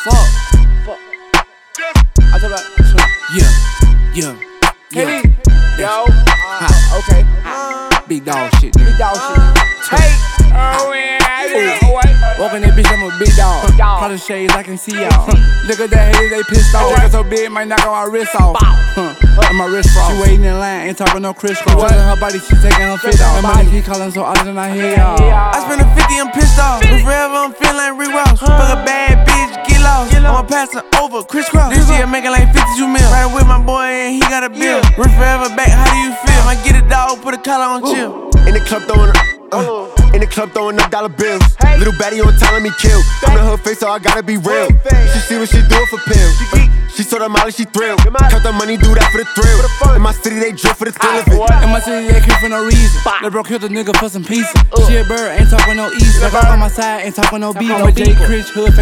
Fuck. I talk about yeah. Yo. Okay. Big dog shit, nigga. Big dog shit. Hey. Oh yeah. Walking that bitch, I'm a big dog. Product shades, I can see y'all. Look at that haters, they pissed off. Nigga so big, might knock on my wrist off. And my wrist frost. She waiting in line, ain't talking no crisscross. Telling her body, she taking her fit off. My money keep calling, so I did not hear y'all. I spent a 50, I'm pissed off. But forever, I'm feeling like Rick Ross. Fuck a bad bitch, get lost. I'ma pass her over, crisscross. This year making like 52 mil. Right with my boy, and he got a bill. Rick forever back, how do you feel? I get a dog, put a collar on chill. In the club throwing up dollar bills. Little baddie on time, let me kill. I'm in her face, so I gotta be real. She see what she doing for pills. She saw the Molly, she thrilled. Count the money, do that for the thrill. In my city, they drip for the thrill of it. In my city, they kill for no reason. They broke killed a nigga for some pizza. She a bird, ain't talking no easy. Like I'm on my side, ain't talking no beef. I'm a J. Chris Hood.